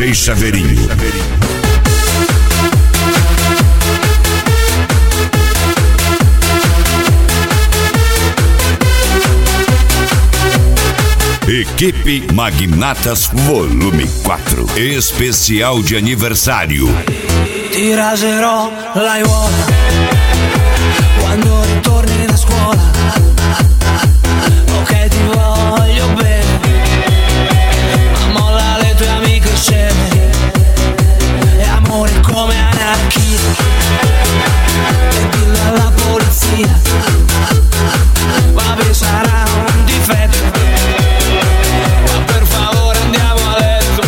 DJ Chaveirinho. Equipe Magnatas Volume 4, especial de aniversário. Ti raserò l'aiuola quando ritorni da scuola. Ok, ti voglio bene, ma molla le tue amiche sceme. E amore come anarchia, e dillo alla polizia. Vabbè, sarà un difetto, ma per favore andiamo a letto.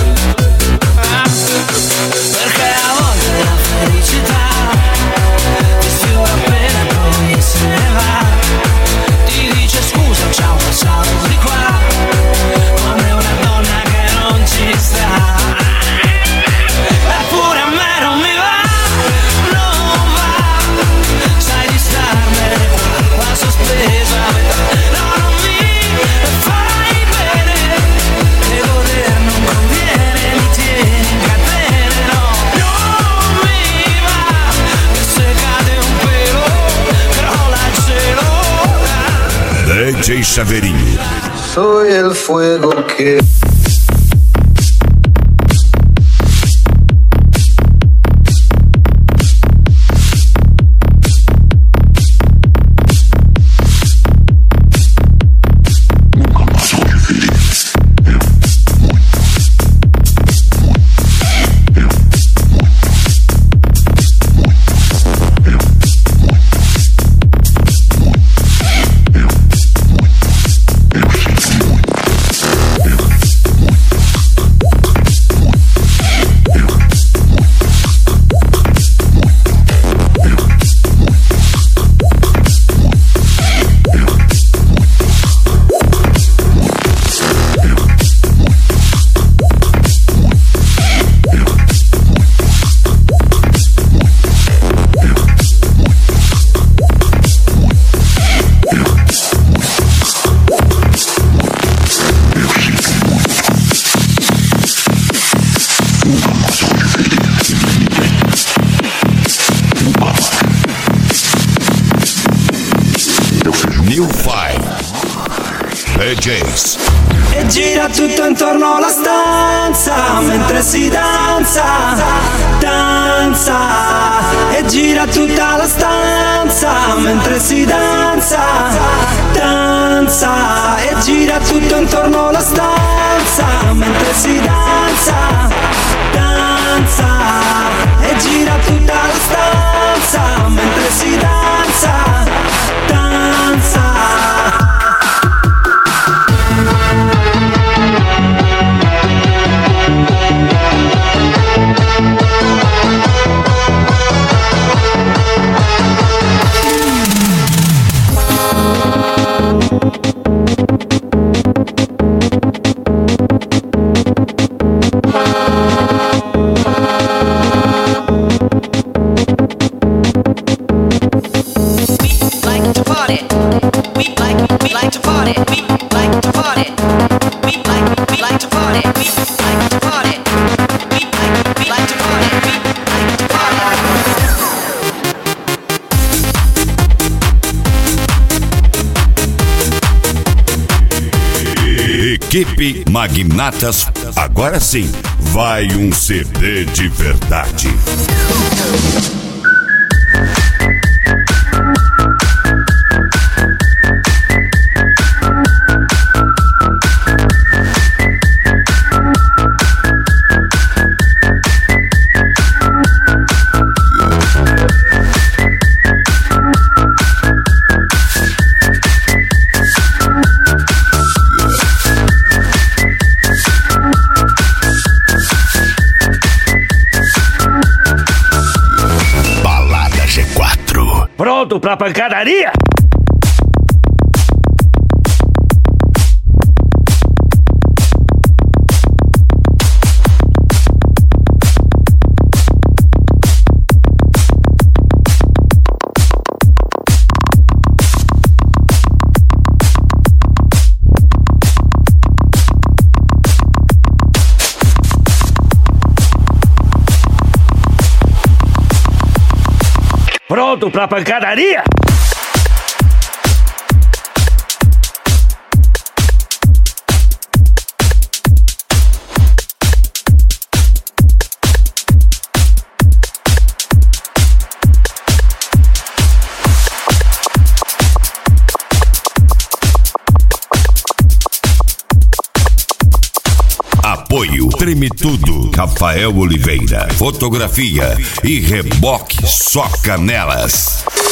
Perché a volte la felicità ti sfiora appena poi se ne va. Ti dice scusa, ciao, passavo di qua, come una donna che non ci sta. Eppure a me non mi va, non va. Sai di starmene qua sospesa. No, non mi fai bene, e goder non conviene, mi tieni in catene. No, non mi va, e se cade un pelo crolla il cielo. DJ Chaveirinho. Soy el fuego que... New Five DJs. E gira tutto intorno alla stanza mentre si danza, danza. E gira tutta la stanza mentre si danza, danza. E gira tutto intorno alla stanza mentre si danza, danza. E gira tutta la stanza mentre si danza, danza. Equipe Magnatas, agora sim, vai um CD de verdade. Pronto pra pancadaria? Pronto pra pancadaria? Apoio Treme Tudo, Rafael Oliveira. Fotografia e reboque Só Canelas.